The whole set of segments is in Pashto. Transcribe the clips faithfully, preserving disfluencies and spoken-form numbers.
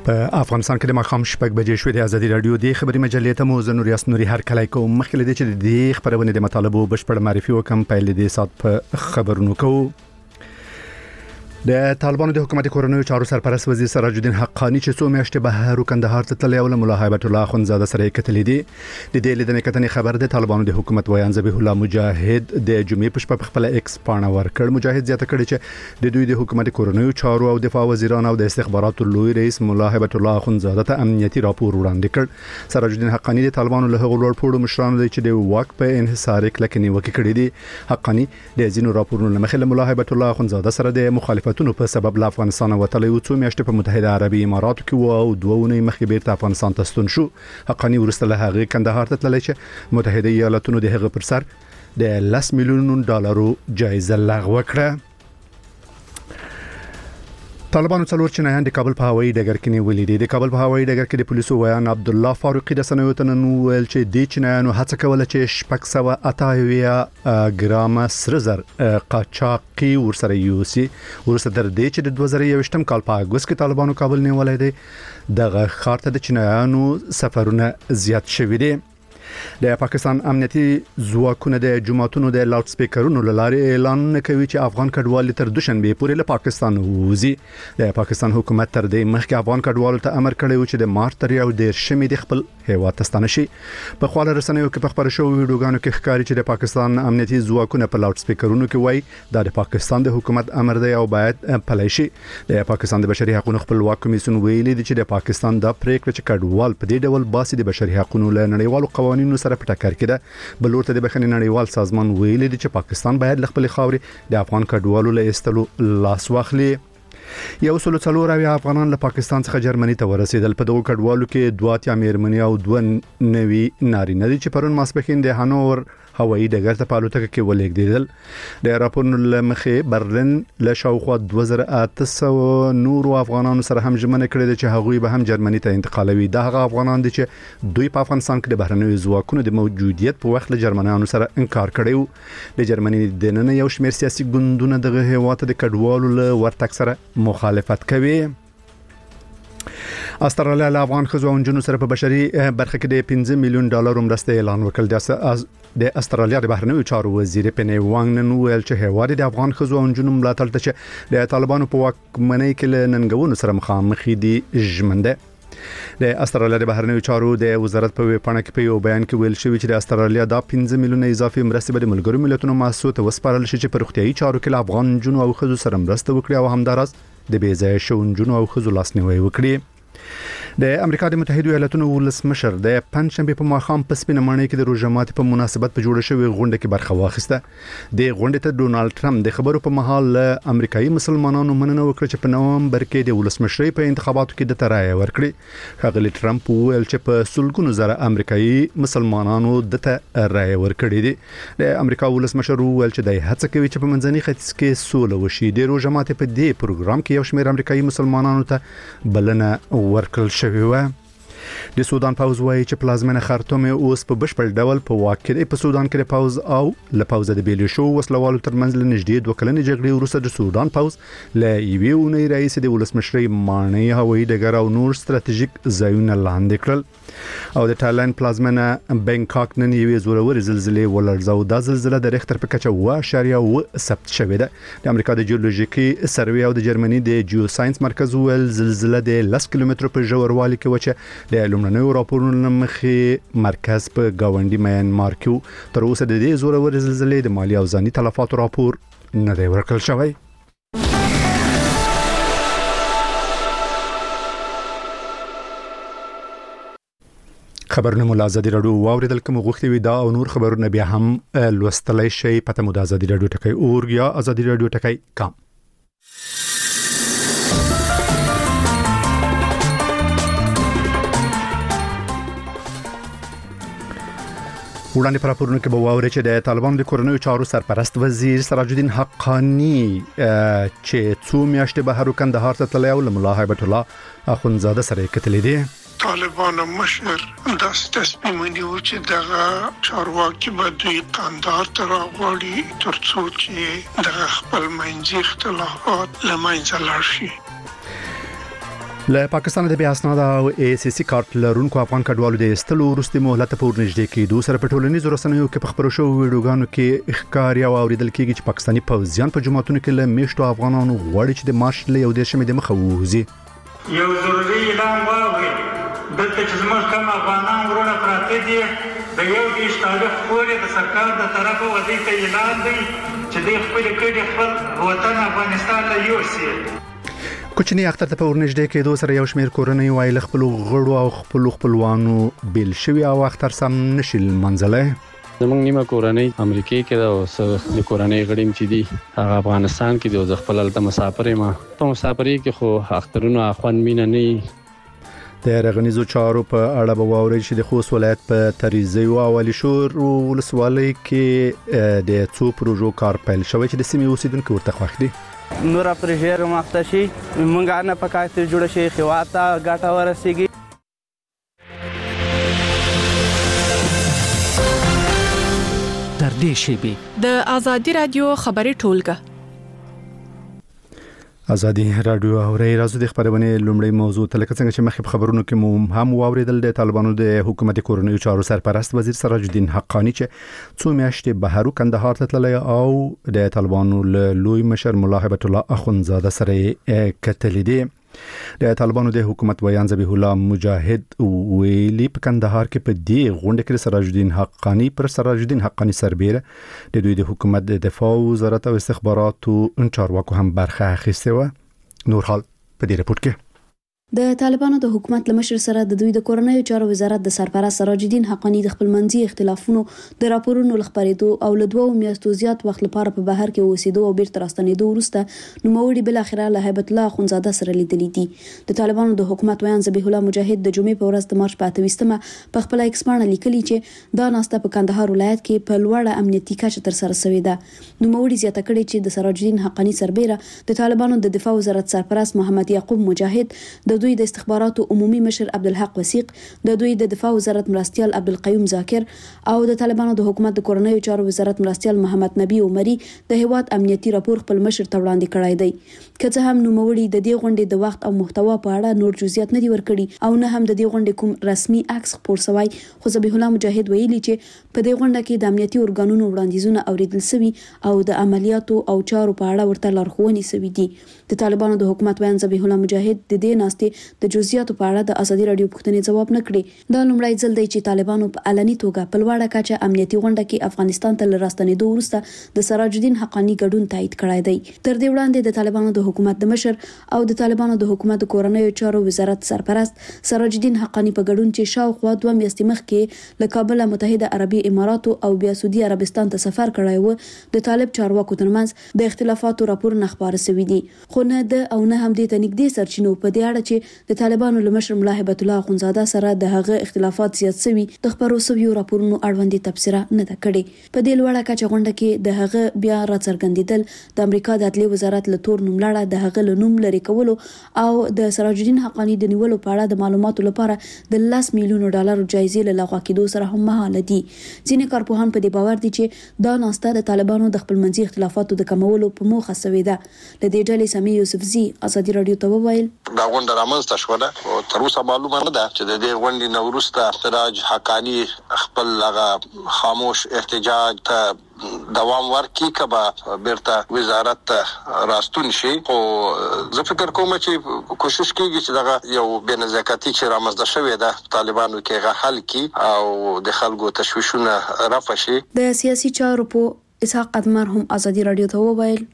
په افغانستان کې د ماښام شپږ بجې شوې د ازادي رادیو د خبري مجلې ته مو زنور یاسنوري هر کله کوم مخکې د چې د خبرونه د مطالبه بشپړ معرفي وکم په لیدې سات په خبرونو کوو. د طالبانو د حکومت کورنیو چارو سرپرست وزیر سراج الدین حقانی چې څو میاشتې بهر کندهار ته تللی او له مولا هیبت الله اخوندزاده سره کتلې دي. د دې لیدنې کتنې خبر د طالبانو د حکومت ویان ذبیح الله مجاهد د جمعې په شپه په خپل ایکس پاڼه ورکړ. مجاهد زیاته کړې چې د دوی د حکومت کورنیو چارو او دفاع وزیران او د استخباراتو لوی رئیس مولا هیبت الله اخوندزاده ته امنیتي راپور وړاندې کړ. سراج الدین حقانی د طالبانو له هغو لوړ پوړو مشرانو دی چې د واک په انحصار کلک نیوکه کړې دي. حقانی د ځینو راپورونو لمخې مولا هیبت الله اخوندزاده سره د مخالفتونو په سبب افغانستان وتلی و څو میاشتې په متحده عربي اماراتو کې و او دوه اونۍ مخکې بیرته افغانستان ته ستون شو. حقانی وروسته له هغه کندهار ته تللی چې متحده ایالاتونو د هغه پر سر د لس میلیون ډالرو جایزه لغوه کړه. طالبانو څلور چینایان د کابل په هوایي ډګر کې نیولې دي. د کابل په هوایي ډګر کې د پولیسو ویان عبد الله فاروقي د سنوي تنن ویل چې د چینایانو هڅه کوله چې شپږ سوه اته اویا ګرام سره زر قاچاقي ورسره یوسي. ورسره تر دې چې د دوه زره یوویشتم کال په اګوست کې طالبانو کابل نیولې دي. دغه ښار ته د چینایانو سفرونه زیات شوي دي. د پاکستان امنیتي ځواکونه د جماعتونو د لاوډ سپیکرونو لاره اعلان کوي چې افغان کډوال تر دوشنبه پورې له پاکستان ووزي. د پاکستان حکومت تر دې مخکې افغان کډوالو ته امر کړی و چې د مارچ تر یو ډیر شمې د خپل هیواد ته ستانه شي. په خواله رسنیو کې په خبرو شوو ویډیوګانو کې ښکاري چې د پاکستان امنیتي ځواکونه په لاوډ سپیکرونو کې وایي دا د پاکستان د حکومت امر دی او باید پلی شي. د پاکستان د بشري حقوقو خپلواک کمیسیون ویلي دی چې د پاکستان د پریکړه چې کډوال په دې ډول باسي د بشري حقوقو له نړیوالو قوانینو سره په ټکر کې ده. بل ورته د بخښنې نړیوال سازمان ویلي دی چې پاکستان باید خپل خاورې د افغان کډوالو له ایستلو لاس واخلي. یو سل څلور اویا افغانان له پاکستان څخه جرمني ته ورسېدل. په دغه کډوالو کې دوه اتیا میرمنې او دوه نوي نارینه دي چې پرون ماسپښین د هانوور هوایي ډګر ته په الوتکه کې ولېږدېدل. د راپورونو له مخې برلین له شاوخوا دوه زره اته سوه نورو افغانانو سره هم ژمنه کړې ده چې هغوی به هم جرمني ته انتقالوي. دا هغه افغانان دي چې دوی په افغانستان کې د بهرنیو ځواکونو د موجودیت په وخت له جرمنیانو سره انکار کړی و. د جرمني دننه یو شمېر سیاسي ګوندونه دغه هیواد د کډوالو له ورتګ سره مخالفت کوي. استرالیا له افغان ښځو او نجونو سره په بشري برخه کې د پنځه میلیون ډالر مرسته اعلان وکړ. د استرالیا د بهرنیو چارو وزیر پنی وانګ نن ویل چې هیواد د افغان ښځو او نجونو ملاتړ ته چې د طالبانو په واکمنۍ کې له ننګونو سره مخامخ دي ژمنده. د استرالیا د بهرنیو چارو د وزارت په ویبپاڼه کې په یو بیان کې ویل شوی چې د استرالیا د پنځه میلیونه اضافي مرستې به د ملګرو ملتونو مؤسسو ته وسپارل شي چې په روغتيایي چارو کې له افغان نجونو او ښځو سره مرسته وکړي او همداراز د بې ځایه شوو نجونو او ښځو لاسنیوي وکړي. د امریکا د متحده ایالاتونو ولسمشر د پنځشنبه په ماښام په سپینه ماڼۍ کې د روژه ماتي په مناسبت په جوړه شوې غونډه کې برخه واخیسته. د غونډې ته ډونالد ټرمپ د خبرو په مهال له امریکایي مسلمانانو مننه وکړه چې په نومبر کې د ولسمشرۍ په انتخاباتو کې د رایه ورکړي. ښاغلي ټرمپ ویل چې په سلګونو زره امریکایي مسلمانانو دته رایه ورکړي دي. د امریکا ولسمشر ویل چې د هڅه کوي چې په منځني ختیځ کې سوله وشي. د روژه ماتي په دې پروګرام کې یو شمېر امریکایي مسلمانانو ته بلنه ورکړل شوی و. د سودان پوز وایي چې پلازمنه خرطوم اوس په بشپړ ډول په واک کې دی. په سودان کې د پوز او له پوز د بیل شو وسلوالو ترمنځ له نږدې دوه کلنې جګړې وروسته د سودان پوز له یوې اونۍ رئیس د ولسمشرۍ ماڼۍ هوایي ډګر او نور ستراتیژیک ځایونه لاندې کړل. او د تایلند پلازمنه بنکاک نن یوې زورورې زلزلې ولړزاو. دا زلزله د ریختر په کچه اوه اعشاریه اوه ثبت شوې ده. د امریکا د جیولوژیکي سروې او د جرمني د جیوساینس مرکز ویل زلزله د لس کیلومترو په ژوروالي کې وچه د لومړنیو راپورونو مخې مرکز په گاونډي میانمار کې. تر اوسه د دې زورورې زلزلې د مالی او ځاني تلفاتو راپور نه دی ورکړل شوی. خبرونه مو ازادي رادیو واوریدل کوم غوښتي وي دا او نور خبرونه بیا هم لوستلای شي پته مو د ازادي رادیو ټکی اور یا ازادي رادیو ټکی کام. وړاندې پر راپورونه کې به واوري چې د طالبانو د کورنیو چارو سرپرست وزیر سراج الدین حقانی چې څو میاشتې بهر کندهار ته تللی او له مولا هیبت الله اخوندزاده سره کتلې دي. طالبانو مشر داس تصمیم ونیو چې دغه چارواکي به دوی کندهار ته راغواړي ترڅو چې دغه خپل منځي اختلافات له منځه لاړ شي. له پاکستان د بیا اسناد او ای سی سی کارت لرونکو افغان کډوالو د استلو وروستي مهلت په ورنږدې کېدو سره په ټولنیزو رسنیو کې په خبرو شوو ویډیوګانو کې ښکاري او اوریدل کېږي چې پاکستاني پوځیان په جماعتونو کې له میشتو افغانانو غواړي چې د مارش له یو دیرشمې د مخه ووځي. یو ضروري اعلان واوري دلته چې زموږ کوم افغانان ورونه پراته دي د یو دیش تاریخ پورې د سرکار د طرفه وظیفه اعلان دی چې د خپل کډې خپل وطن افغانستان ته یوسي. کوچنی اختر ته په ورنږدې کېدو سره یو شمېر کورنۍ وایي خپل غړو او خپل خپلوانو بیل شوی او اختر سم نشي منځلای. زمونږ نیمه کورنۍ امریکای کې دا او د کورنۍ غړي چې دي هغه افغانستان کې دي او خپل الته مسافر ما په مسافرۍ کې خو اخترونو اخوان مینه نه د رغنیزو چارو په اړه به واوري چې د خوست ولایت په تریزی او اولی شور ولسوالۍ کې د څو پروژو کار پیل شوی چې د سیمې اوسیدونکو ورته خوښ دي. نور پروژې مخته شي مونږ نه پکاتې جوړ شي خواته ګټه ورسیږي. در دې شی د ازادي رادیو خبري ټولګه ازادي رادیو اوري راځو د خبرونه لومړی موضوع ته لکه څنګه چې مخکې خبرونو کې مو هم واوریدل د طالبانو د حکومت کورنیو چارو سرپرست وزیر سراج الدین حقانی چې څو میاشتې بهر کندهار ته تللی او د طالبانو لوی مشر مولا هیبت الله اخونزاده سره کتل دي. د طالبانو د حکومت ویان ذبیح الله مجاهد ویلي په کندهار کې په دې غونډه کې سراج الدین حقانی پر سراج الدین حقانی سربېره د دوی د حکومت د دفاع وزارت او استخباراتو چارواکو هم برخه اخیسته و. نور حال په دې رپورت کې د طالبانو د حکومت لمشر سره د دوی د کورنیو چارو وزارت د سرپرست سراج الدین حقانی د خپل منځي اختلافونو د راپورونو لخبرېدو او له دوه میاشتو زیات وخت لپاره په بهر کې اوسېدو او بیرته راستنېدو وروسته نوموړي بل اخره له هیبت الله اخونزاده سره لیدلي دي. د طالبانو د حکومت ویان ذبیح الله مجاهد د جمعې په ورځ د مارچ په اتویستمه په خپل ایکس باندې لیکلي چې دا ناسته په کندهار ولایت کې په لوړه امنیتي کچه تر سره شوې ده. نوموړي زیاته کړې چې د سراج الدین حقانی سربېره د طالبانو د دفاع وزارت سرپرست محمد یعقوب مجاهد د دوی د استخباراتو عمومي مشر عبدالحق وثیق د دوی د دفاع وزارت مرستيال عبدالقیوم ذاکر او د طالبانو د حکومت د کورنیو چارو وزارت مرستيال محمد نبی عمری د هیواد امنیتي راپور خپل مشر ته وړاندې کړای دی. که څه هم نوموړي د دې غونډې د وخت او محتوا په اړه نور جزئیات نه دي ورکړي او نه هم د دې غونډې کوم رسمي عکس خپور شوی، خو ذبیح الله مجاهد ویلي چې په دې غونډه کې د امنیتي ارګانونو وړاندیزونه اوریدل شوي او د عملیاتو او چارو په اړه ورته لارښوونې شوي دي. د طالبانو د حکومت ویان ذبیح الله مجاهد د دې ناستې د جزئیاتو په اړه د ازادي رادیو پوښتنې ځواب نه کړي. دا لومړی ځل دی چې طالبانو په علني توګه په لوړه کچه امنیتي غونډه کې افغانستان ته راستنېدو وروسته د سراج الدین حقانی ګډون تایید کړی دی. تر دې وړاندې د طالبانو د حکومت د مشر او د طالبانو د حکومت کورنیو چارو وزارت سرپرست سراج الدین حقانی په ګډون چې شاوخوا دوه میاشتې مخکې له کابل متحده عربي اماراتو او بیا سعودي عربستان ته سفر کړی و د طالب چارواکو ترمنځ د اختلافاتو راپورونه خبره شوي دي، خو نه د او نه هم د تنګدې سرچینو په دې اړه چې د طالبانو لمشر مولا هیبت الله اخونزاده سره د هغه اختلافات زیات شوي د خبرو شویو راپورونو اړوندې تبصره نه ده کړې. په دې لوړه کچه غونډه کې د هغه بیا راڅرګندېدل د امریکا د عدلي وزارت له تور نوملړه د هغه له نوم لرې کولو او د سراج الدین حقانی د نیولو په اړه د معلوماتو لپاره د لس میلیونو ډالرو جایزې له لغوه کېدو سره هم مهاله دي. ځینې کارپوهان په دې باور دي چې دا ناسته د طالبانو د خپل منځي اختلافاتو د کمولو په موخه شوې ده. له دې ډلې سمي یوسفزي ازادي رادیو ته وویل دا غونډه رامنځته شوه او تر اوسه معلومه نه ده چې د دې غونډې نه وروسته سراج حقانی خپل هغه خاموش احتجاج ته دوام ورکړي که به بیرته وزارت ته راستون شي. خو زه فکر کوم چې کوشش کیږي چې دغه یو بې نزاکتي چې رامنځته شوې ده طالبانو کې هغه حل کړي او د خلکو تشویشونه رفع شي. د سیاسي چارو په اسحاق ادمر هم ازادي رادیو ته وویل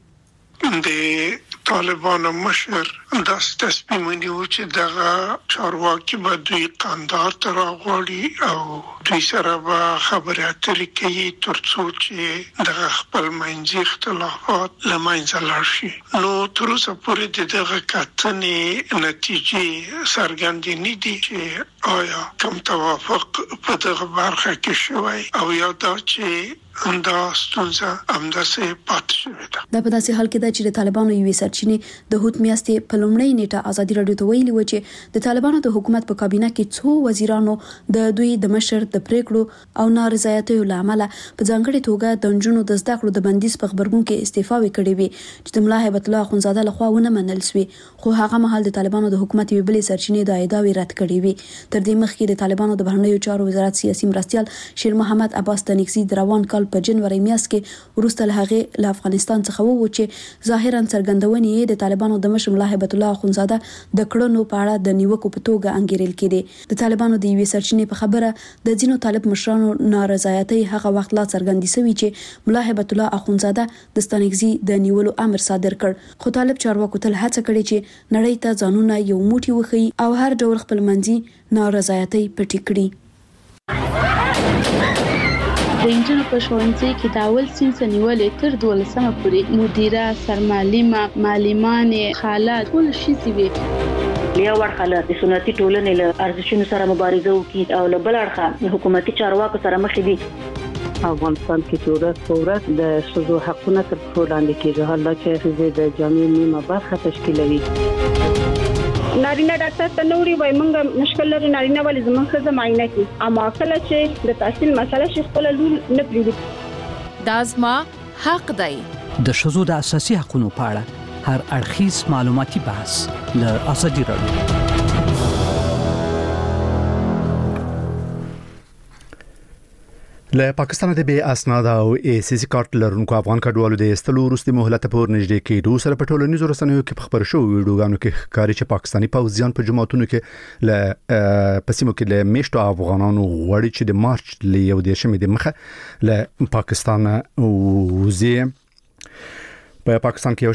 د طالبانو مشر داسې تصمیم ونیو چې دغه چارواکي به دوی کندهار ته راغواړي او دوی سره به خبرې اترې کوي تر څو چې دغه خپل منځي اختلافات له منځه لاړ شي. نو تر اوسه پورې د دغه کتنې نتیجې څرګندې نه دي چې آیا کوم توافق په دغه برخه کې شوی او یا دا چې دا ستونزه همداسې پاتې شوې ده. دا په داسې حال کې ده چې د طالبانو یوې سرچینې د هوت میاشتې په لومړۍ نیټه ازادي راډیو ته ویلي و چې د طالبانو د حکومت په کابینه کې څو وزیرانو د دوی د مشر د پریکړو او نارضایتیو لامل په ځانګړي توګه د نجونو د زده کړو د بندیز په خبرګون کې استعفا وکړې وي چې د ملا هیبت الله اخونزاده لخوا ونه منل شوې، خو هغه مهال د طالبانو د حکومت یوې بلې سرچینې د ادعاوې رد کړې وي. تر دې مخکې د طالبانو د بهرنیو چارو وزارت سیاسي مرستیال شیر محمد عباس تنګزي د روان کال په جنوري میاشت کې وروسته له هغه له افغانستان څخه وو چې ظاهرا څرګندونې د طالبانو د مشر ملا هیبت الله اخونزاده د کړنو په اړه د نیوکو په توګه انګیرل کېده. د طالبانو د یوې سرچینې په خبره د ځینو طالب مشرانو نارضایتي هغه وخت لا څرګندې شوې چې ملا هیبت الله اخونزاده د ستانګزي د نیولو امر صادر کړ، خو طالب چارواکو تل هڅه کړې چې نړۍ ته ځانونه یو موټی وخی او هر ډول خپل منځي نارضایتي پټې کړي. د انجنونو په ښوونځي کې د اول صنف نیولې تر دولسمه پورې مدیره، سرمعلمه، معلمانې، خالات ټول شي وي. یو ورخه د سنتي ټولنې له ارزښتونو سره مبارزه وکړي او له بل اړخه حکومتي چارواکو سره مخ دي. افغانستان کې چې ورځ په ورځ د ښځو حقونه تر پښو لاندې کېږي، حالا چې ښځې د جامعې نیمه برخه تشکیلوي. نارینه ډاکټر ته نوري وای مونږ مشکل لري نارینه ولې زموږ ښځه معاینه کوي، اما کله چې د تحصیل مسله شي خپل لور نه پریږدي. دا زما حق دی. د ښځو د اساسي حقوقو په اړه هر اړخیز معلوماتي بحث له ازادي راډیو. له پاکستان د بې اسناد او ای سی سی کارت لرونکو افغان کډوالو د استلو وروستي مهلت پور نږدې کېدو سره په ټولنیزو رسنیو کې خبر شو ویډیوګانو کې ښکاري چې پاکستاني پوځیان په جماعتونو کې له پسیمو کې له میشتو افغانانو غواړي چې د مارچ ل یو دیرشمې د مخه له پاکستان وزي. په پاکستان کې یو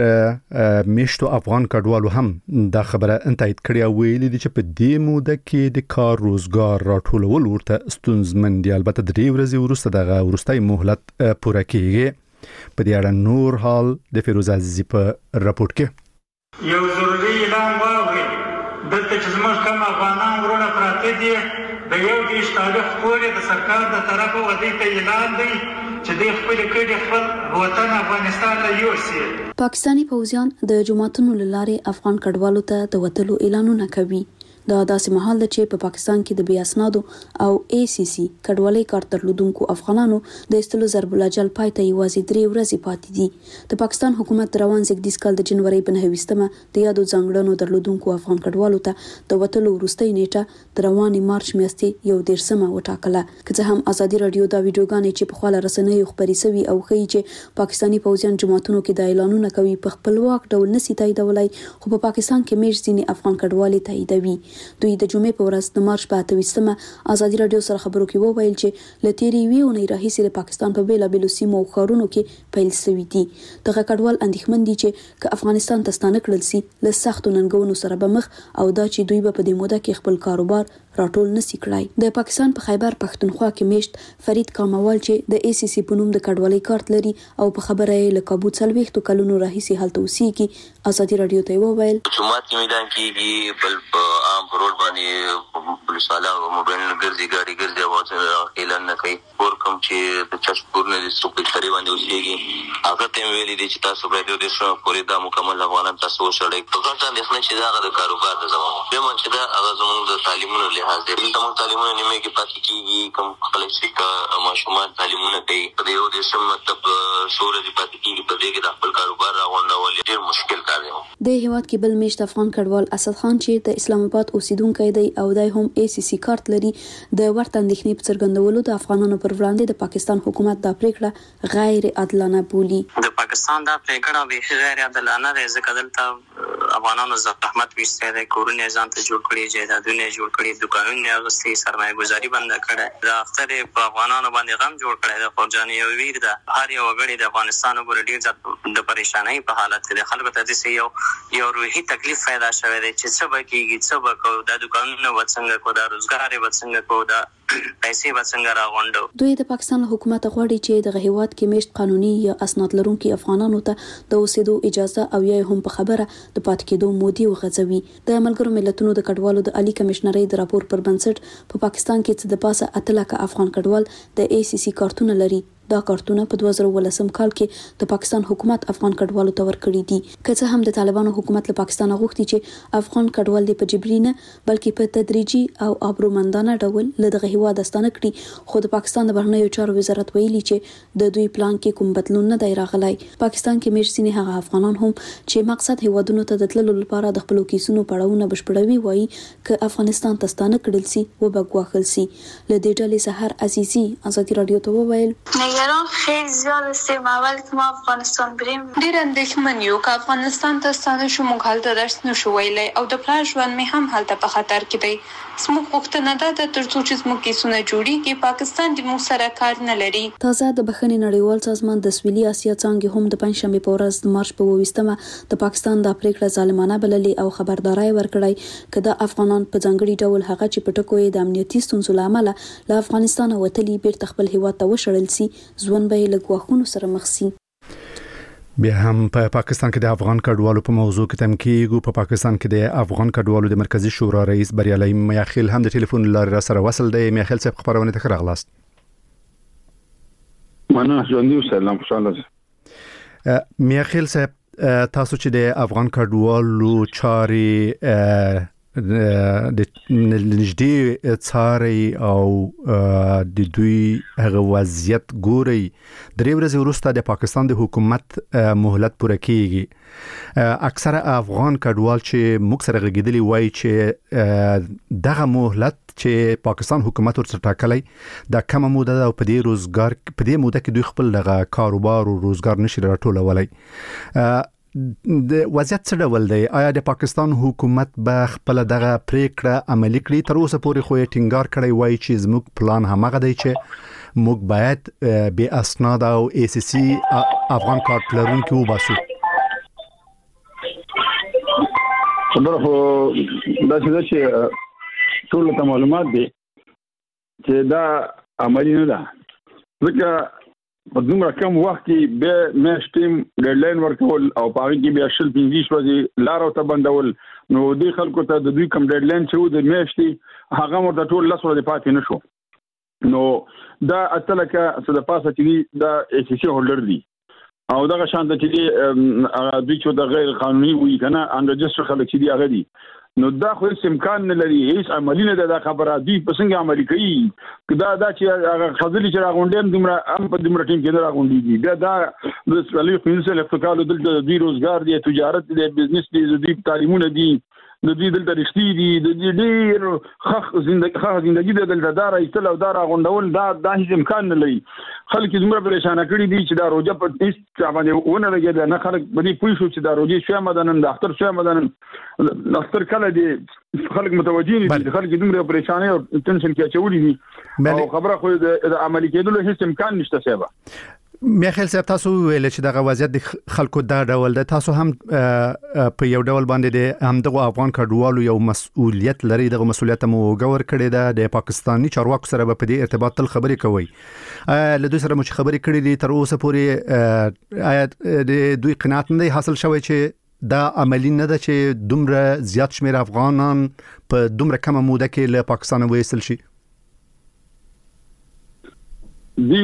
شمېر میشتو افغان کډوالو هم دا خبره تایید کړې او ویلي دي چې په دې موده کې د کار روزګار راټولول ورته ستونزمن دي. البته درې ورځې وروسته دغه وروستي مهلت پوره کیږي. په دې اړه نور حال د فیروز عزیزي په راپورټ کې. یو ضروري اعلان واوري دلته چې زموږ کوم افغانان ورونه پراته دي د یو دیش تاریخ پورې د سرکار د طرفه ودی ته اعلان دی چې د خپل کډي خپل وطن افغانستان ته یوسي. پاکستانی پوځیان د جماعتونو لاره افغان کډوالو ته د وټلو اعلانونه کوي. دا داسې مهال ده چې په پاکستان کې د بې اسنادو او ای سی سی کډوالۍ کارت درلودونکو افغانانو د استلو ضرب الاجل پای ته یوازې درې ورځې پاتې دي. د پاکستان حکومت روان زیږدیز کال د جنوري په نهه د یادو ځانګړنو درلودونکو افغان کډوالو ته د وټلو وروستۍ نیټه د رواني مارچ میاشتې یو دیرشمه وټاکله. که څه هم ازادي راډیو دا ویډیوګانې چې په خپل رسنیو خبري شوي او ښیي چې پاکستانی پوځیان جماعتونو کې د اعلانونه کوي په خپلواک ډول نسی تاییدولای، خو په پاکستان کې میش ځینې افغان کډوالۍ تاییدوي. دوی د جمعې په ورځ د مارچ په اتویشتمه ازادي راډیو سره خبرو کې وویل چې له تیرې یوې اونۍ راهیسې د پاکستان په بیلابیلو سیمو او ښارونو کې پیل شوي دي. دغه کډوال اندېښمن دي چې که افغانستان ته ستانه کړل سي له سختو ننګونو سره به مخ او دا چې دوی به په دې موده کې خپل کاروبار راټول نسی کړای. د پاکستان په خیبر پښتونخوا کې میشت فرید کاموال چې د ای سی سی په نوم د کډوالۍ کارت لري او په خبره یې له کابو څلوېښتو کلونو راهیسې هلته اوسېږي، ازادي راډیو ته وویل جمعات کې میدان کېږي بل په عام روډ باندې پولیس والا موبایل ګرځي ګاډي ګرځي او اعلان نه کوي. ور کوم چې د چشپور نه د سپېڅ لري باندې اوسېږي هغه ته ویلي دي چې تاسو باید د شنو پورې د مکمل افغانان تاسو وشړئ. په ګټه اندېښنه چې دا د کاروبار د زمون به من چې دا هغه زمون د تعلیمونو لحاظ دی. د موږ تعلیمونه نیمه کې پاتې کیږي، کوم خپل چې ماشومان تعلیمونه کوي په یو د سم مطلب شور دي پاتې کیږي، په دې کې د خپل کاروبار راغونډول ډېر مشکل کار دی. د هیواد کې بل میشت افغان کډوال اسد خان چې د اسلام آباد اوسیدونکی دی او دای هم ای سی سی کارت لري، د ورته اندېښنې په څرګندولو د افغانانو پر وړاندې د پاکستان حکومت دا پریکړه غیر عادلانه بولي. د پاکستان دا پریکړه به غیر عادلانه ده ځکه دلته افغانانو زحمت ویسته د کورونه ځان ته جوړ کړي، جایدادونه جوړ کړي، دکانونه غوستي، سرمایه گذاري بند کړي، د اختر په افغانانو باندې غم جوړ کړي. د فوجاني او ویر ده هر یو غړي د افغانستان وګړي ډیر د پریشانای په حالت کې د خلکو ته د یو یو روحي تکلیف پیدا شوی دی چې څه به کېږي، څه به کوو، د دکانونو به څنګه کوو، د روزګار به څنګه کوو، د پیسې به څنګه راغونډو. دوی د پاکستان حکومت غواړي چې د هیواد کې میشت قانوني یا اسناد لرونکي افغانانو ته د اوسېدو اجازه او یا هم په خبره د پات پاتې کېدو مودي وغځوي. د ملګرو ملتونو د کډوالو د عالی کمشنرۍ د راپور پر بنسټ په پاکستان کې څه د پاسه اته لکه افغان کډوال د ای سی سی کارتونه لري. دا کارتونه په دوه زره ولسم کال کې د پاکستان حکومت افغان کډوالو ته ورکړي دي. که څه هم د طالبانو حکومت له پاکستان غوښتي چې افغان کډوال د پجبري نه بلکې په تدریجي او آبرومندانه ډول له دغه هیواد ستانه کړي، خو د پاکستان د بهرنیو چارو وزارت ویلي چې د دوی پلان کې کوم بدلون نه دی راغلی. پاکستان کې میرسینې هغه افغانان هم چې مقصد هیوادونو ته د تللو لپاره د خپل کیسونو پړاوونه بشپړوي وایي ک افغانستان ته ستانه کړل سي و بګواخل سي. له دې ډلې سحر عزیزي ازادي رادیو ته وویل نگران خیلی زیاد هستیم. اول که ما افغانستان بریم ډیر اندېښمن یو که افغانستان ته ستانه شو موږ هلته درس نشو ویلی او د پلار ژوند مې هم هلته په خطر کې دی. زموږ غوښتنه ده د تر څو چې زموږ کیسونه جوړیږي پاکستان د موږ سره کار نه لري. تازه د بخښنې نړیوال سازمان د سویلي اسیا څانګې هم د پنځشنبې په ورځ د مارچ په اوویشتمه د پاکستان د پریکړه ظالمانه بللې او خبرداري ورکړی چې د افغانان په ځانګړي ډول هغه چې په ټکو یې د امنیتي ستونزو له امله له افغانستان وتلي بیرته خپل هیواد ته وشړل سي ځوان به له ګواښونو سره مخ سي. بیا هم په پاکستان کې د افغان کډوالو په موضوع کې تم کېږو. په پاکستان کې د افغان کډوالو د مرکزی شورا رئیس بریالي میاخیل هم د ټلیفون لارې را سره وصل دی. میاخیل صاحب خبرونه ته راغلاست. مننه ژوندۍ سلام خوشاله. میاخیل صاحب تاسو چې د افغان کډوالو چاري د نږدې څاري او د دوی هغه وضعیت ګوري، درې ورځې وروسته د پاکستان د حکومت مهلت پوره کیږي. اکثره افغان کډوال چې موږ سره غږیدلی وایي چې دغه مهلت چې پاکستان حکومت ورته ټاکلی د کم موده او په دې روزګار په دې موده کې دوی خپل دغه کاروبار او روزګار نشي راټولولی. د وضعیت څه ډول دی؟ آیا د پاکستان حکومت به خپل دغه پریکړه عملي کړي؟ تر اوسه پورې خو یې ټینګار کړی وایي چې زموږ پلان همغه دی چې موږ باید بې اسناد او ای سی سی افغان کارت لرونکي وباسو. خبره خو داسې ده چې ټول ته معلومات دي چې دا عملي نه ده، ځکه په دومره کم وخت کې به میاشتې ډیډلاین ورکول او په هغه کې بیا شل پنځه ورځې لار او ته بندول، نو دې خلکو ته د دوی کم ډیډلاین چې و د میاشتې هغه ورته ټول لس ورځې پاتې نه شو. نو دا اته لکه څه د پاسه چې دا ای سی سی هولډر دي او دغه شان د چې دوی چې د غیر قانوني وي کنه انرجستر خلک چې دی هغه دي، نو دا خو هیڅ امکان نه لري، هیڅ عملی نه ده دا خبره. دوی په څنګه عملي کوي؟ دا دا چې هغه خزلي چې راغونډې دومره هم په دومره ټیم کې نه راغونډېږي. بیا دا د سوالي فینانسل افتکارو دلته د دوی روزګار دی، تجارت دی، بزنس دی، د دوی تعلیمونه دي، د دوی دلته رښتې دي، د دوی ډېر ښه زندګي ښه زندګي د دلته دار ایستل او دار غونډول دا دا هیڅ امکان نه لري. خلک دومره پریشان کړي دي چې دا روزه په هیڅ باندې ونه لګي نه. خلک باندې پوه شو چې دا روزه شوه مدنن د اختر شوه مدنن د اختر کله دي خلک متوجي دي، خلک دومره پریشانه او ټنشن کې اچولي دي او خبره خو د عملي کېدلو هیڅ امکان نشته. سبا میاخیل صاحب تاسو ویل چې دغه وضعیت د خلکو دا ډول ده، تاسو هم په یو ډول باندې د همدغه افغان کډوالو یو مسؤلیت لري، دغه مسؤلیت مو وګور کړی ده. د پاکستاني چارواکو سره په دې ارتباط تل خبرې کوي، له دوی سره مو خبرې کړې دي تر اوسه پورې؟ آیا د دوی قناعت نه حاصل شوی چې دا عملی نه ده چې دومره زیات شمیر افغانان په دومره کم موده کې له پاکستان وایستل شي؟ دی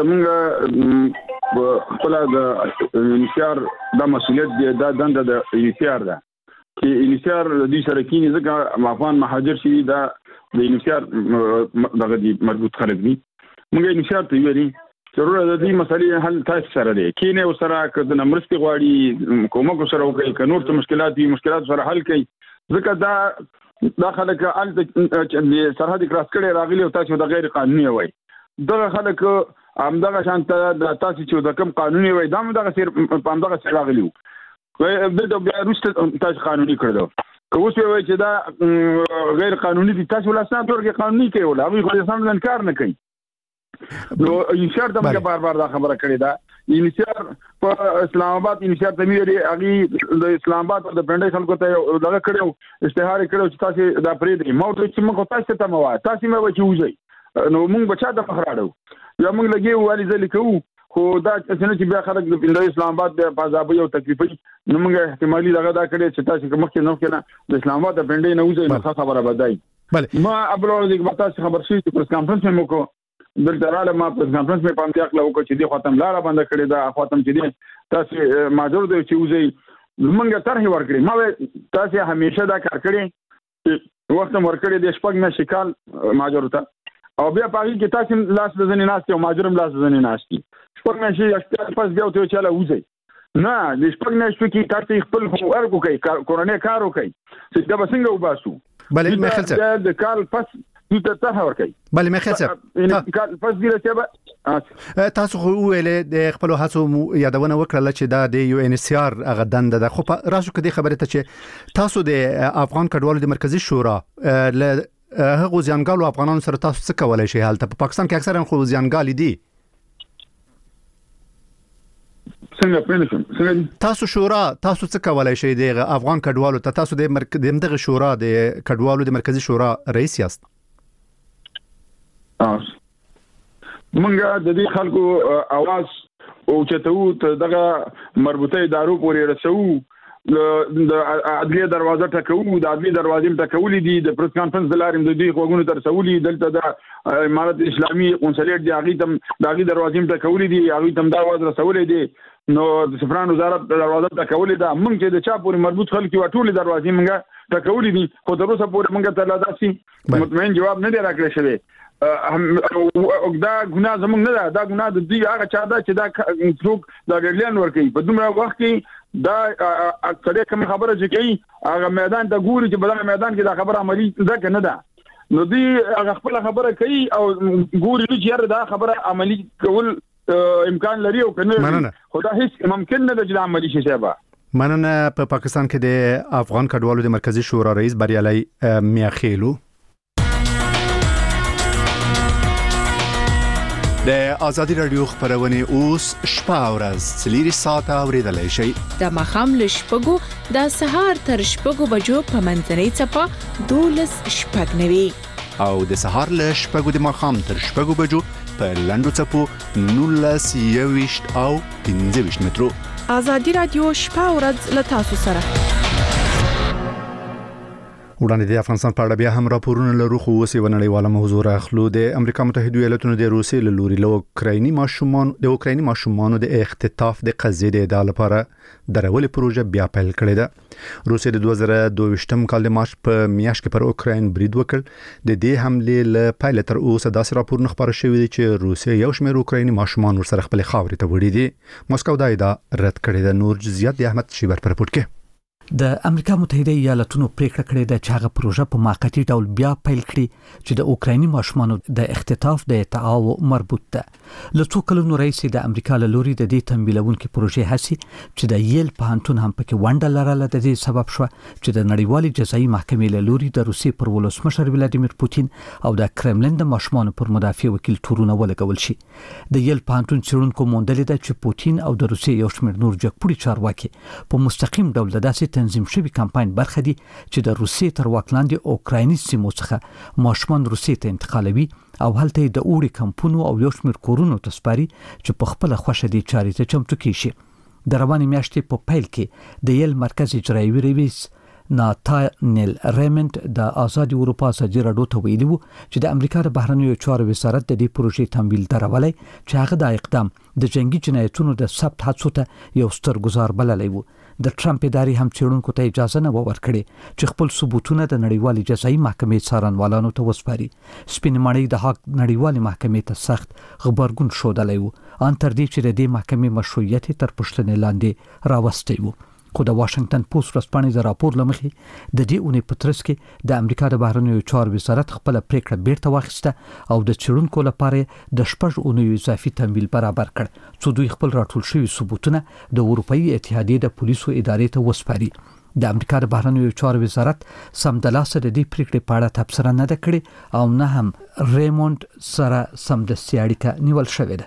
دمونږ خپل د انشار د مسؤلیت دی، دا دنده د انشار ده چې انشار د دې سره کینی ځکه افغان مهاجر شي دا د انشار دغه دی مربوط خلک دي. موږ انشار ته ویلي ضرورت د دې مسلې حل تاسو سره دی، کینه او سره کده نمرستي غواړي کومک سره وکړي، ک نور څه مشکلات دي مشکلات سره حل کړي، ځکه دا دا خلک ال د سرحد کراس کړي راغلي او تاسو د غیر قانوني وای دغه خلک همدغه شانته د تاسو چې د کوم قانوني وای دا همدغه سیر په همدغه سیر راغلی وو د بیا روسته تاسو قانوني کړو. که اوس وایي چې دا غیر قانوني دي تاسو ولاسنه تورګه قانوني کوي ولا هغه خو ځان انکار نه کوي. نو انشار د موږ بار بار دا خبره کړې ده، انشار په اسلام آباد انشار ته ویلي هغه د اسلام آباد د پندای خلکو ته دغه کړو اشتهار کړو چې تاسو دا پرې دی مو ته چې موږ تاسو ته مو تاسو مې وځي نو موږ بچا د فخراړو یا موږ لګي والی ځل کوو خو دا څنګه چې بیا خلک د اسلام آباد د فضابي او تکلیفي نو موږ احتمالي دغه دا کړی چې تاسو کوم کې نو کې د اسلام آباد د پندې نه وځي نو خبره بدای بله ما ابلو د تاسو خبر شي چې پرس کانفرنس مې مو بل دراله ما پرس کانفرنس مې پام ځکه لو چې دی ختم لاره باندې کړی دا ختم چې دی تاسو ماجور دی چې وځي موږ طرح ورکړي ما تاسو همیشه دا کار کړی وخت ورکړي د شپږ نه شکال ماجور ته او بیا پاره کې تاسو لاس د ځنې ناشته او ماجرم لاس د ځنې ناشتي شپږ نه شي اشتیا پس بیا ته چاله وځي نه د شپږ نه شو کې تاسو خپل هومورک کوي کورونه کار کوي چې دا څنګه وباسو بله ما خلص د کال پس ته ته ورکړي بله ما خلص کال پس دی چې تاسو خو ویلې د خپل هڅو یادونه وکړه چې دا د یو ان سی ار هغه دنده ده خو راسو کدي خبره ته چې تاسو د افغان کډوالو د مرکزی شورا له هغه ځانګالو افغانانو سره تاسو څه کولای شئ حالت په پاکستان کې اکثرا خو ځانګالي دي څنګه پېنشم څنګه تاسو شورا تاسو څه کولای شئ د افغان کډوالو ته تاسو د مرکز دغه شورا د کډوالو د مرکزی شورا رئیس یاست اوس مونږه د دې خلکو اواز او چتو دغه مربوطه ادارو پورې رسو د عدلیه دروازه ټکوو د عدلیه دروازې ټکولې دي د پریس کانفرنس د لارې د دې خوګونو تر سوولې دلته د امارت اسلامي قونسلیت دی هغه تم د هغه دروازې ټکولې دي هغه تم دا واز رسولې دي نو د سفران وزارت دروازه ټکولې ده موږ چې د چا پورې مربوط خلک یو ټول دروازې موږ ټکولې دي خو تر اوسه پورې موږ ته لا داسي مطمئن جواب نه دی راکړی شوی هم دا ګناه زموږ نه ده دا ګناه د دې هغه چا ده چې دا څوک دا ګډلین ورکوي په دومره وخت کې دا اکثره کوم خبره چې کوي هغه میدان ته ګوري چې بدل میدان کې دا خبره عملی ده نه ده نو دی هغه خپل خبره کوي او ګوري چې دا خبره عملی کول امکان لري او کنه خدا هیڅ ممکن نه ده چې عملی شي شابه مننه په پاکستان کې د افغان کډوالو د مرکزی شورا رئیس بریالي میاخیلو د آزادی رادیو خبرونه اوس شپه او ورځ سلیری ساعته اوریدلای شي د مخام له شپږو د سهار تر شپږو بجو په منځنۍ چپه دولس شپږ نوي او د سهار له شپږو د مخام تر شپږو بجو په لندو چپو نولس یويشت او پنځه ویشت مترو آزادی رادیو شپه او ورځ له تاسو سره وړاندې د افغانستان په اړه بیا هم راپورونه لرو خو اوس یو نړیواله موضوع راخلو د امریکا متحده ایالاتونو د روسیې له لوري له اوکرایني ماشومان د اوکرایني ماشومانو د اختطاف د قضیې د ادعا لپاره درولې پروژه بیا پیل کړې ده روسیې د دوه زره دوه ویشتم کال د مارچ په میاشت کې پر اوکراین برید وکړ د دې حملې له پیل تر اوسه داسې راپورونه خبر شوي دي چې روسیې یو شمېر اوکرایني ماشومان ورسره خپل خاورې ته وړي دي مسکو دا ادعا رد کړې ده نور جزئیات د احمد شیبر پر پورت کې د امریکا متحده ایالاتونو پریکړه کړې ده چې هغه پروژه په موقتی ډول بیا پیل کړي چې د اوکرایني ماشومانو د اختطاف د ادعاو مربوط ده له څو کلونو راهیسې د امریکا له لوري د دې تمویلونکو پروژې هڅې چې د یل پوهنتون هم پکې ونډه لرله د دې سبب شو چې د نړیوالې جزایي محکمې له لوري د روسیې پر ولسمشر ولادیمیر پوتین او د کرملین د ماشومانو پر مدافع وکیل تورونه ولګول شي د یل پوهنتون څېړونکو موندلې ده چې پوتین او د روسیې یو شمېر نور جګپوړي چارواکي په مستقیم ډول د داسې تنظیم شوی کمپاین برخه دي چې د روسیې تر واک لاندې اوکرایني سیمو څخه ماشومان روسیې ته انتقالوي او هلته د اوړي کمپونو او یو شمېر کورونو ته سپاري چې په خپل خوښه دي چارې ته چمتو کیږي د روانې میاشتې په پیل کې د یل مرکز اجرایي رئیس ناتانیل ریمنډ د آزادي اروپا سجل راډیو ته ویلي وو چې د امریکا د بهرنیو چارو وزارت د دې پروژې تمویل درولای چې هغه د اقدام د جنگي جنایتونو د ثبت هڅو ته یو ستر گزار بللی وو د ټرمپ ادارې هم څېړونکو ته اجازه نه ورکړي چې خپل ثبوتونه د نړیوالې جزایي محکمې څارنوالانو ته وسپاري سپین مړی د حق نړیوالې محکمې ته سخت خبرګون ښودلی وو ان تر دې چې د دې محکمې مشروعیت تر پوښتنې لاندې راوستی وو خو د واشنگټن پوسټ ورځپاڼې د راپور لمخې د دې اونۍ په ترڅ کې د امریکا د بهرنیو چارو وزارت خپل پریکړه بیرته واخیسته او د څېړونکو لپاره د شپږ اونیو اضافي تمویل برابر کړ څو دوی خپل راټول شوي ثبوتونه د اروپאי اتحادیې د پولیسو ادارې ته وسپاري د امریکا د بهرنیو چارو وزارت سمدلاسه د دې پریکړې په اړه تبصره نه ده کړې او نه هم ریموند سره سمدستي اړیکه نیول شوې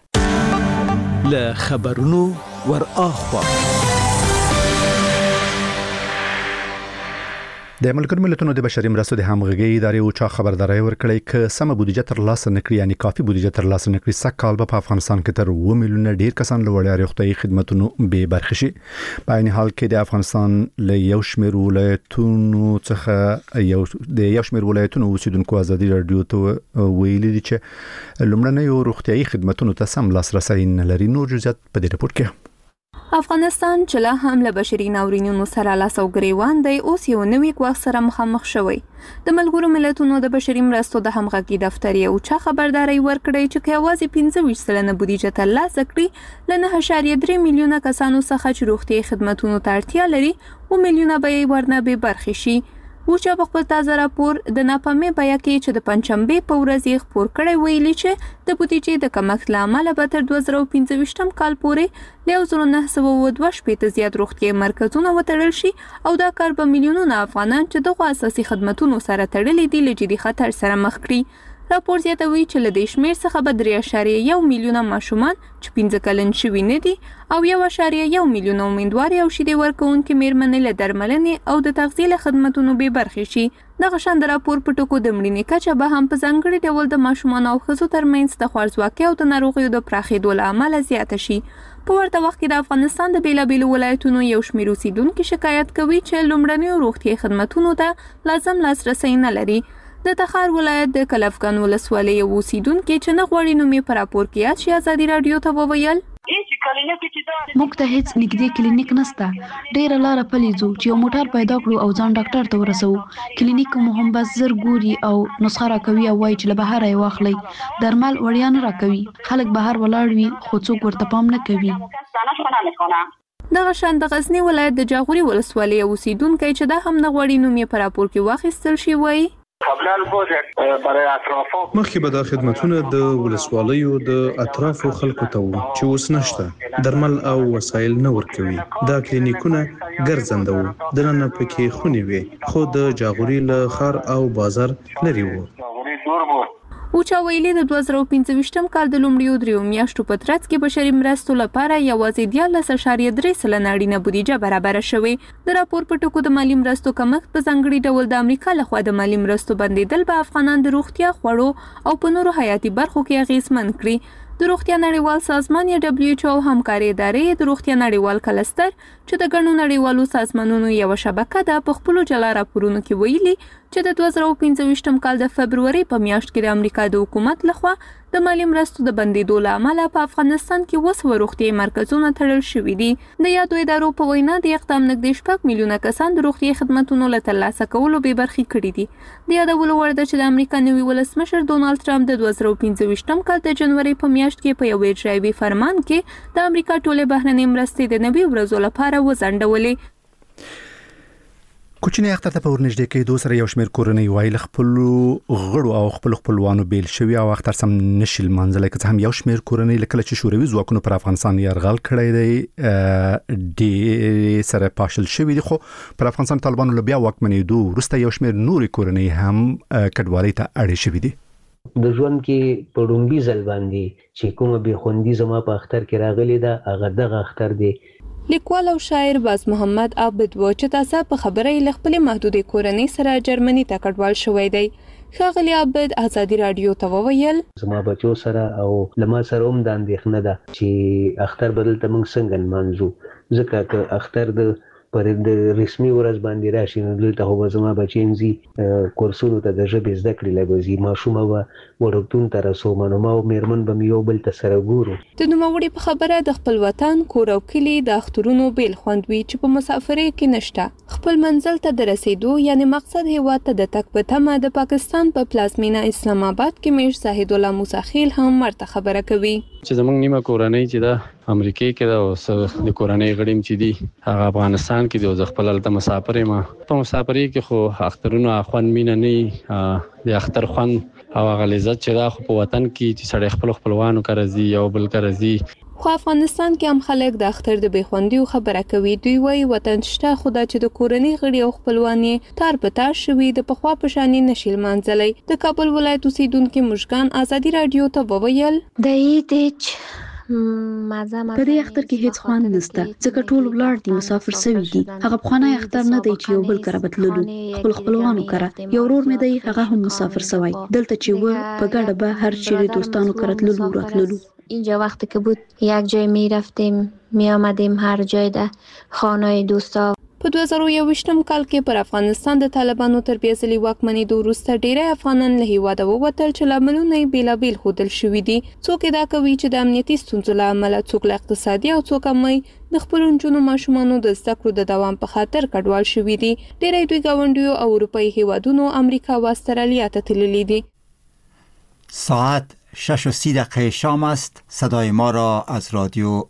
ده له خبرونو ور اخوا د ملګرو ملتونو د بشري مرستو د همغږي ادارې او چا خبرداري ورکړې ک سم بودیجه تر لاسه نکړي یعنی کافي بودیجه تر لاسه نکړي سکهال په افغانستان کې تر و میلیونه ډیر کسان لوړیا روغتي خدماتونو به برخه شي. په عین حال کې د افغانستان له یو شمېر ولایتونو څخه یو د یو شمېر ولایتونو اوسیدونکو ازادي رادیو ته ویلي دي چې لومړنۍ روغتي خدماتونو ته سم لاسرسي نه لري. نور جزئیات په دې رپورت کې. افغانستان چې لا هم له بشري ناورینونو سره لاس او ګریوان دی اوس یو نوې ګواښ سره مخامخ شوی. د ملګرو ملتونو د بشري مرستو د همغږي دفتر یو چا خبرداري ورکړی چې یوازې پنځه ویشت سلنه بودیجه ترلاسه کړي له نه اعشاریه درې میلیونه کسانو څخه چې روغتي خدماتونو ته اړتیا لري او میلیونه به یې ورنه به برخې شي. وچا په خپل تازه راپور د ناپامه بیا کې چې د پنځمبه په ورځ یې خبر کړی ویلي چې د بودیجې د کمښت لامل به تر دوه زره پنځه ویشتم کال پورې له زره نه سوه دوه شپږ زیات روغتي مرکزونه وتړل شي او دا کار به میلیونونه افغانان چې دغه اساسي خدماتونو سره تړلي دي له جدي خطر سره مخ کړي. راپور زیاتوي چې له دې شمېر څخه به درې اعشاریه یو میلیونه ماشومان چې پنځه کلن شوي نه دي او یو اعشاریه یو میلیونه امیندوارې او شیدې ورکوونکې مېرمنې له درملنې او د تغذیې له خدماتونو بې برخې شي. دغه شان د راپور په ټکو د مړینې کچه به هم په ځانګړي ډول د ماشومانو او ښځو ترمنځ د خوارځواکۍ او د ناروغیو د پراخېدو له امله زیاته شي. په ورته وخت کې د افغانستان د بیلابیلو ولایتونو یو شمېر اوسیدونکي شکایت کوي چې لومړنیو روغتي خدماتونو ته لازم لاسرسی نه لري. د تخار ولایت د کلفګان ولسوالۍ یو اوسیدونکي چې نه غواړي نوم یې په راپور کې یاد شي ازادي رادیو ته وویل موږ ته هیڅ نږدې کلینیک نشته. ډېره لاره پلي ځو چې یو موټر پیدا کړو او ځان ډاکټر ته ورسوو. کلینیک مو هم بس زر ګوري او نسخه راکوي او وایي چې له بهره یې واخلئ. درمل وړیا نه راکوي. خلک بهر ولاړ وي خو څوک ورته پام نه کوي. دغه شان د غزنی ولایت د جاغوري ولسوالۍ اوسیدونکي چې دا هم نه غواړي نوم یې په راپور کې واخیستل شي وایي مخکې به دا خدمتونه د ولسوالیو د اطرافو خلکو ته وو چې اوس نشته. درمل او وسایل نه ورکوي. دا کلینیکونه ګرځنده وو دننه پکې خونې وي خو د جاغوري له ښار او بازار لرې وو. اوچا ویلي د دوه زره پنځه ویشتم کال د لومړیو دریو میاشتو په ترڅ کې بشري مرستو لپاره یوازې دیارلس اعشاریه درې سلنه اړینه بودیجه برابر شوې. د راپور په ټکو د مالی مرستو کمښت په ځانګړي ډول د امریکا لخوا د مالی مرستو بندیدل به افغانان د روغتیا خوړو او په نورو حیاتي برخو کې اغیزمن کړي. د روغتیا نړیوال سازمان یا دبلیو ایچ او همکاري ادارې د روغتیا نړیوال کلستر چې د ګڼو نړیوالو سازمانونو یو شبکه ده په خپل جلا راپورونو کې ویلي چې د دوه زره پنځه ویشتم کال د فبرवरी په میاشت کې د امریکا د حکومت لخوا د مالی مرستو د بندیدو له امله په افغانستان کې وسو روغتي مرکزونه تړل شوي دي. د یادو ادارو په وینا د اقدام نږدې شپږ میلیونه کسان د روغتي خدماتونو له ترلاسه کولو بې برخې کړي دي. د یادولو وړ ده چې د امریکا نوي ولسمشر ډونالد ټرمپ د دوه زره پنځه ویشتم کال د جنوري په میاشت کې په یو اجرایي فرمان کې د امریکا ټولې بهرنۍ مرستې د نوي ورځو لپاره وځنډولې. کوچنی اختر ته په ورنږدې کېدو سره یو شمېر کورنۍ وایي خپل غړو او خپل خپلوانو بیل شوي او اختر سم نشي لمانځلی. که څه هم یو شمېر کورنۍ لکه چې شوروي ځواکونو پر افغانستان یرغل کړی دی ډېر سره پاشل شوي دي خو پر افغانستان طالبانو له بیا واکمنېدو وروسته یو شمېر نورې کورنۍ هم کډوالۍ ته اړې شوي دي. د ژوند کې په ډومبي ځل باندې چې کومه بې خوندي زما په اختر کې راغلی ده هغه دغه اختر دی. لیکوال او شاعر باز محمد عابد و چې تاسو په خبره یې خپل محدودې کورنۍ سره جرمني ته کډوال شوی دی. ښاغلی عابد ازادي رادیو ته وویل زما بچو سره او لما سره هم د اندېښنه ده چې اختر بدل ته موږ څنګه نمانځو ځکه که اختر د پر د رسمي ورځ باندې راشي نو دلته خو زما بچین زی کورسونو ته د ژبې زده کړې لګوي ماشومه و ورکتون ته رسوم نو ما او میرمن به یو بل ته سره ګورو. د نوموړي په خبره د خپل وطن کور او کلی د اخترونو بیل خوندوي چې په مسافرۍ کې نشته. خپل منزل ته د رسیدو یعنی مقصد هیواد ته د تک په تمه د پاکستان په پلازمینه اسلام آباد کې میر زاهد الله موسی خیل هم مرته خبره کوي چې زمونږ نیمه کورنۍ چې دا امریکای کې دا اوس د کورنۍ غړي چې دي هغه افغانستان کې د خپل الته مسافر ما په مسافرۍ کې خو اخترونو اخوان مینه نه د اختر خوان او غلیظت چې دا خو په وطن کې چې سړی خپل خپلوانو کارزي یو بل کارزي. خو افغانستان کې هم خلک د اختر د بېخوندي خبره کوي. دوی وایي وطن شته خو دا چې د کورنۍ غړي او خپلوان یې تار په تار شوي د پخوا په شانې نشي لمانځلی. د کابل ولایت اوسیدونکي مشکان ازادي رادیو ته وویل د عید په دې اختر کې هیڅ خوند نشته ځکه ټول ولاړ دي مسافر سوي دي هغه خوانه اختر نه دی چې یو بل کړه بتللو خپل خپلوانو کړه یو ورور مې دی هغه هم مسافر سوی دلته چې و په ګډه به هر چیرې دوستانو کرتللو راتللو اینجا وقتی که بود یک جای می رفتیم می آمدیم هر جای ده خانه دوستا. په دوه زره یوویشتم کال کې پر افغانستان د طالبانو تر بیا ځلې واکمنېدو وروسته ډېری افغانان له هېواده ووتل چې لاملونه یې بېلابېل ښودل شوي دي. څوک ادعا کوي چې د امنیتي ستونزو له امله، څوک له اقتصادي او څوک امۍ د خپلو نجونو ماشومانو د زده کړو د دوام په خاطر کډوال شوي دي. ډېری دوی ګاونډیو او اروپایي هېوادونو امریکا و استرالیا ته تللي دي. ساعت شش و سی دقیقه شام است. صدای ما را از رادیو